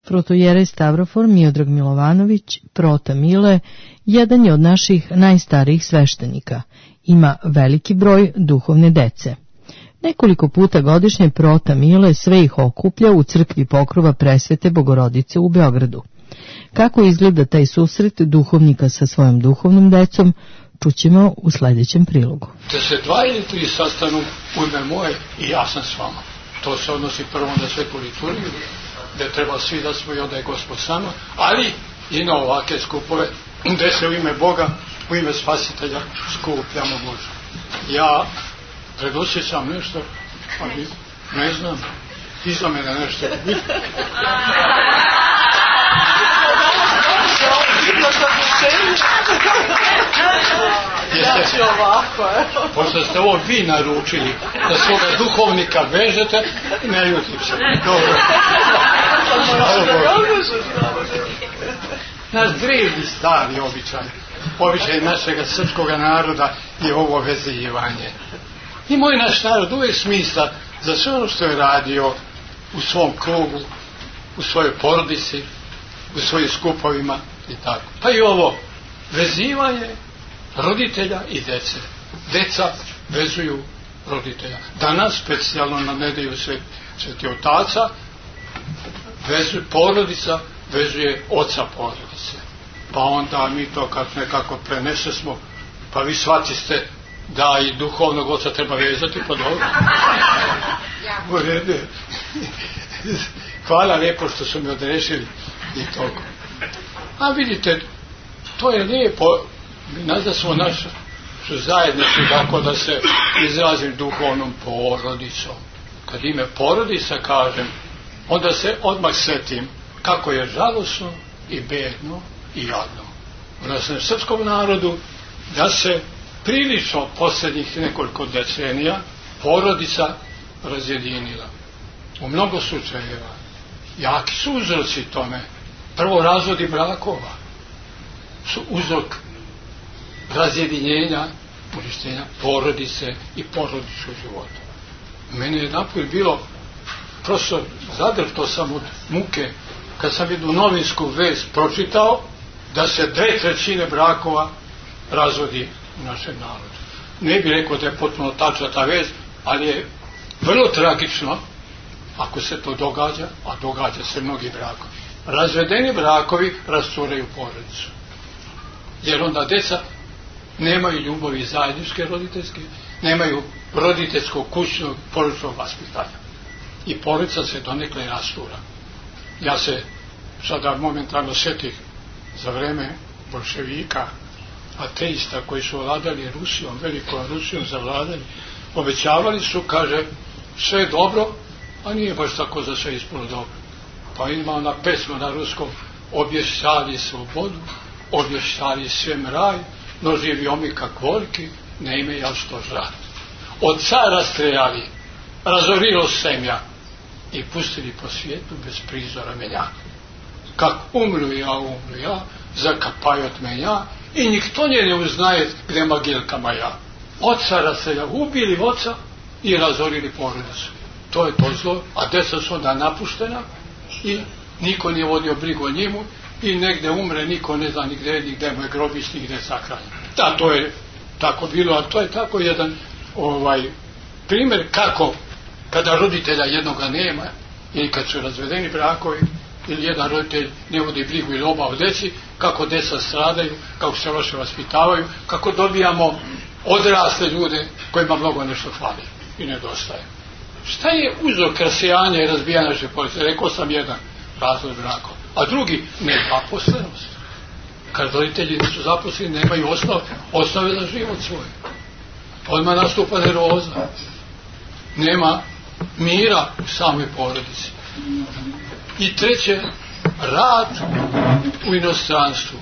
Protojerej Stavrofor Miodrag Milovanović, prota Mile, jedan je od naših najstarijih sveštenika. Ima veliki broj duhovne dece. Nekoliko puta godišnje prota Mile sve ih okuplja u crkvi Pokrova Presvete Bogorodice u Beogradu. Kako izgleda taj susret duhovnika sa svojom duhovnom decom, čućemo u sljedećem prilogu. Da se 2 ili 3 sastanu u ime moje i ja sam s vama. To se odnosi prvo na svetu liturgiju, gdje treba svi da smo i onda je Gospod s nama, ali i na ovake skupove gdje se u ime Boga, u ime Spasitelja skupljamo Božu. Ja predoći sam nešto, ali ne znam, iza mene nešto. Pošto ste ovo vi naručili da svoga duhovnika vežete, ne ljutim se. Dobro. Naš drevni stari običaj našega srpskoga naroda je ovo vezivanje. I moj naš narod uvijek smisla za sve ono što je radio u svom krugu, u svojoj porodici, u svojim skupovima i tako. Pa i ovo vezivanje roditelja i dece. Deca vezuju roditelja. Danas, specijalno na nedelju Sveti Otaca, porodica vezuje oca porodice. Pa onda mi to kad nekako prenesemo, pa vi shvatiste da i duhovnog oca treba vezati, pa dobro. U redu. Hvala lijepo što su mi odrešili i toliko. A vidite, to je lijepo, nazad smo našu zajednicu, tako da se izrazim duhovnom porodicom. Kad ime porodica kažem, onda se odmah setim kako je žalosno i bedno i jadno u našem srpskom narodu da se prilično posljednjih nekoliko decenija porodica razjedinila. U mnogo slučajeva. Jaki su uzroci tome. Prvo, razvodi brakova su uzrok razjedinjenja, uništenja porodice i porodičnog života. Meni je naprijed bilo prosto zadrto sam od muke kad sam jednu novinsku vest pročitao da se 2/3 brakova razvodi u našem narodu. Ne bih rekao da je potpuno tačna ta vest, ali je vrlo tragično ako se to događa, a događa se mnogi brakovi. Razvedeni brakovi rasturaju porodicu. Jer onda deca nemaju ljubavi zajedničke roditeljske, nemaju roditeljskog kućnog porodičnog vaspitanja. I porodica se donekle rastura. Ja se sada momentalno sjetih za vreme bolševika, ateista koji su vladali Rusijom, velikom Rusijom zavladali, obećavali su, kaže, sve je dobro, a nije baš tako za sve ispolo dobro. Pa ima ona pesma na ruskom, obještali svobodu, obještali svem raj, no živi omi kak voljki, ne ime ja što žrat. Od cara strejali, razorilo semja i pustili po svijetu bez prizora menja. Kak umru ja, zakapajot me ja, i nikto nje ne uznaje gdje magilkama ja. Od cara strejali, ubili oca i razorili porodicu. To je to zlo, a deca su onda napuštena i niko nije vodio brigu o njemu i negdje umre, niko ne zna nigdje mu je grobić, nigdje sakranjen. Da, to je tako bilo, a to je tako jedan primjer kako kada roditelja jednoga nema ili kad su razvedeni brakovi ili jedan roditelj ne vodi brigu ili oba o deci, kako deca stradaju, kako se loše vaspitavaju, kako dobijamo odrasle ljude kojima mnogo nešto fali i nedostaje. Šta je uzrok rasijanja i razbijanja naše porodice? Rekao sam jedan, razvod brakova, a drugi nezaposlenost. Kad roditelji nisu zaposleni, nemaju osnove za život svoj. Odmah nastupa nervoza. Nema mira u samoj porodici. I treće, rad u inostranstvu.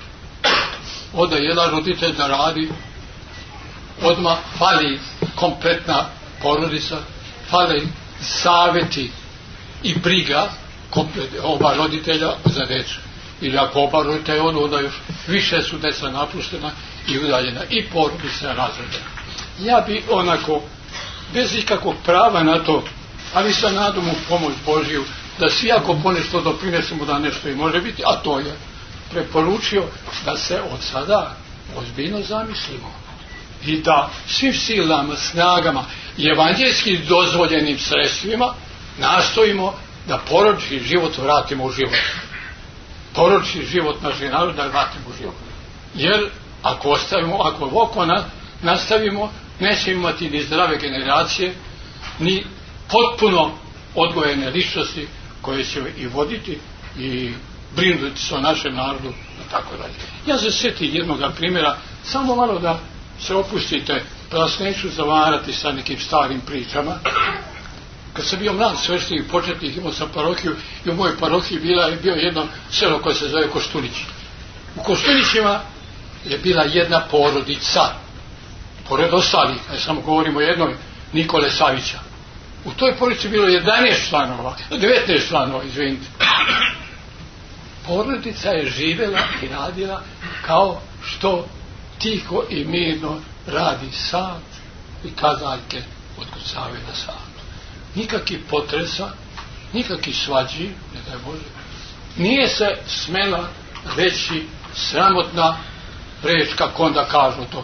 Oda jedan roditelj da radi, odmah fali kompletna porodica, fali savjeti i briga oba roditelja za djecu. Ili ako oba roditelja onda još više su djeca napuštena i udaljena i porodica razredena. Ja bi onako bez ikakvog prava na to, ali sa nadom u pomoć Božiju, da svi ako ponešto doprinesemo da nešto i može biti, a to je preporučio da se od sada ozbiljno zamislimo i da svim silama, snagama i evanđelski dozvoljenim sredstvima nastojimo da porodični život vratimo u život. Porodični život našeg naroda vratimo u život. Jer ako ovako nastavimo, nećemo imati ni zdrave generacije, ni potpuno odgojene ličnosti koje će i voditi i brinuti se o našem narodu i tako dalje. Ja se sjetim jednog primjera, samo malo da se opustite, pa vas neću zavarati sa nekim starim pričama. Kad sam bio mlad sveštenik početnik, imao sam parohiju i u mojoj parohiji bio jedno selo koje se zove Koštunići. U Koštunićima je bila jedna porodica, pored ostalih, samo govorimo o jednoj, Nikole Savića. U toj porodici bilo 19 članova, izvinite. Porodica je živjela i radila kao što tiho i mirno radi sat i kazaljke otkucavaju na satu. Nikakvih potresa, nikakvih svađi, ne daj Bože. Nije se smela reći sramotna reč, kako onda kažu to,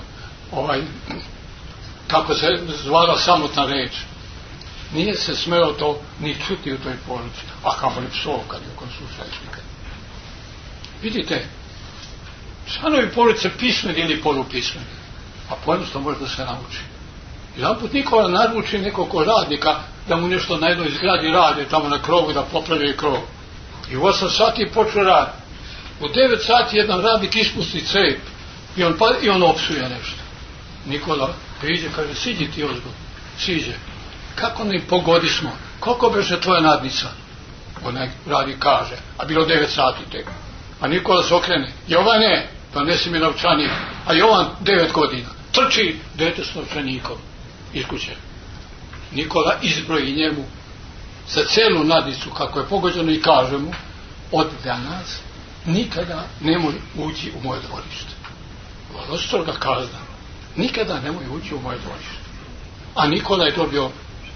kako se zvala samotna reč. Nije se smelo to ni čuti u toj porodici, a kako li psovka nijekom slušajući nikad. Vidite, članovi porodice pismeni ili polupismeni, a pojednostavno može da se nauči. Jedanput Nikola naruči nekog radnika da mu nešto na jednoj zgradi radi tamo na krovu, da popravljaju krov. I u 8 sati počeo rad. U 9 sati jedan radnik ispusti cep i on opsuje nešto. Nikola priđe, kaže, siđi ti ozgo, siđe. Kako ne pogodismo? Koliko beže tvoja nadnica? Onaj radnik kaže, a bilo 9 sati tek. A Nikola se okrene, Jovane, donesi mi novčanik. A Jovan 9 godina. Trči dete s novčanikom iz kuće. Nikola izbroji njemu za celu nadnicu kako je pogođeno i kaže mu, od danas nikada nemoj ući u moje dvorište. Vrlo stroga kazna. Nikada nemoj ući u moje dvorište. A Nikola je dobio,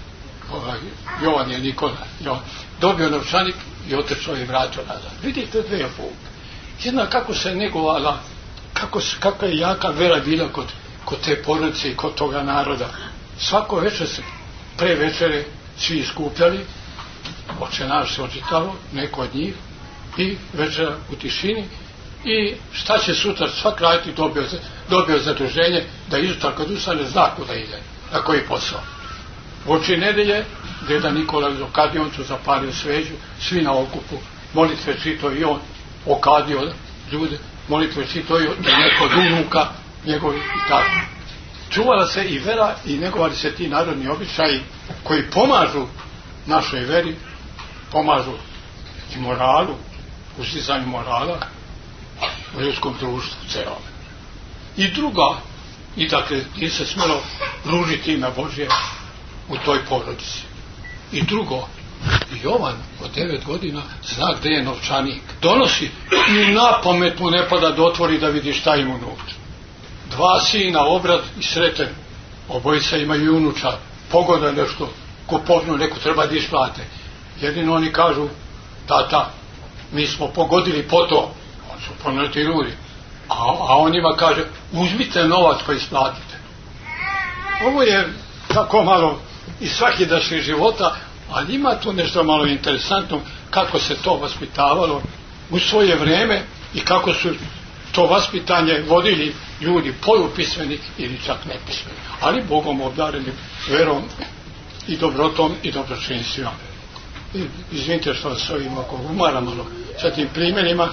Jovan je Nikola, dobio novčanik i otrčao i vratio nazad. Vidite dve pouke. Jedna kako se negovala, kako je jaka vera bila kod te porodice i kod toga naroda. Svako večer se pre večere svi iskupljali, Oče naš se očitalo, neko od njih, i večera u tišini, i šta će sutra svak raditi, dobio zaduženje da izutra kad ustane zna kuda ide, na koji posao. U oči nedelje deda Nikola iz okadioncu zapalio sveđu, svi na okupu, molitve čito i on okadio ljude, molitve čito i neko od unuka njegovi i tako. Čuvala se i vera i negovali se ti narodni običaji koji pomažu našoj veri, pomažu i moralu, uzizanju morala u ljudskom društvu celome. I druga, i dakle nije se smjelo ružiti ime Božje u toj porodici. I drugo, Jovan od 9 godina zna gdje je novčanik. Donosi i na pamet mu ne pada da otvori da vidi šta ima unutra. 2 sina, obrad i sreten, obojica imaju i unuča, pogoda nešto, kupovnu neku treba da isplate. Jedino oni kažu, tata, mi smo pogodili po to, oni su pomenati ljudi, a on njima kaže, uzmite novac pa isplatite. Ovo je tako malo iz svakidašnjeg života, ali ima tu nešto malo interesantno kako se to vaspitavalo u svoje vrijeme i kako su to vaspitanje vodili ljudi polupismeni ili čak nepismeni, ali Bogom obdareni verom i dobrotom i dobročinstvima. Izvinite što vas ovim oko umara malo sa tim primjerima,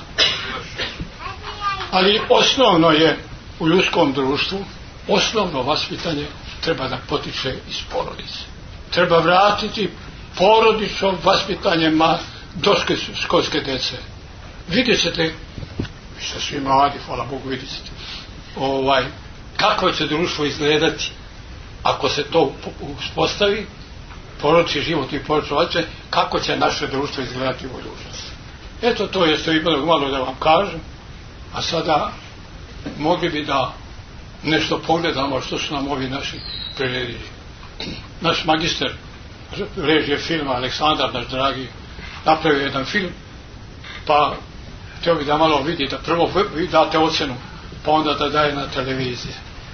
ali osnovno je u ljudskom društvu, osnovno vaspitanje treba da potiče iz porodice. Treba vratiti porodično vaspitanje do školske dece. Vidjet ćete, vi ste svi mladi, hvala Bogu, vidjet ćete kako će društvo izgledati ako se to uspostavi, porodični život i porodično vaspitanje, kako će naše društvo izgledati u budućnosti. Eto, to je što imalo malo da vam kažem, a sada mogli bi da nešto pogledamo što su nam ovi naši priredili. Naš magister režije filma Aleksandar, naš dragi, napravio jedan film, pa htio bi da malo vidi, da prvo vi date ocenu, pa onda da daje na televiziji.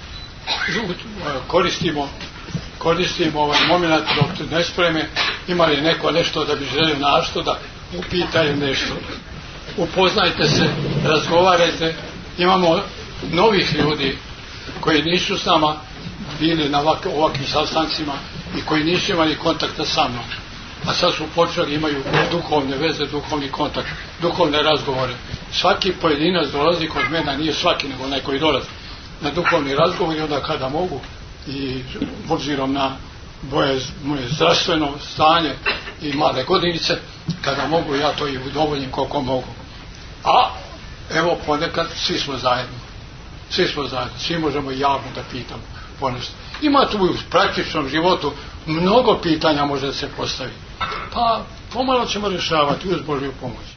Koristimo ovaj moment dok ne spreme, ima li neko nešto da bi želio našto da upitaju nešto. Upoznajte se, razgovarajte, imamo novih ljudi koji nisu s nama bili na ovakvim sastancima i koji nisu imali kontakta sa mnom. A sad su počeli, imaju duhovne veze, duhovni kontakt, duhovne razgovore. Svaki pojedinac dolazi kod mene, nije svaki, nego onaj koji dolazi na duhovni razgovor i onda kada mogu i obzirom na moje zdravstveno stanje i male godinice, kada mogu ja to i udovoljim koliko mogu. A evo ponekad svi smo zajedno, svi možemo javno da pitamo ponešto. Ima tu u praktičnom životu mnogo pitanja može da se postavi, pa pomalo ćemo rješavati uz Božju pomoć.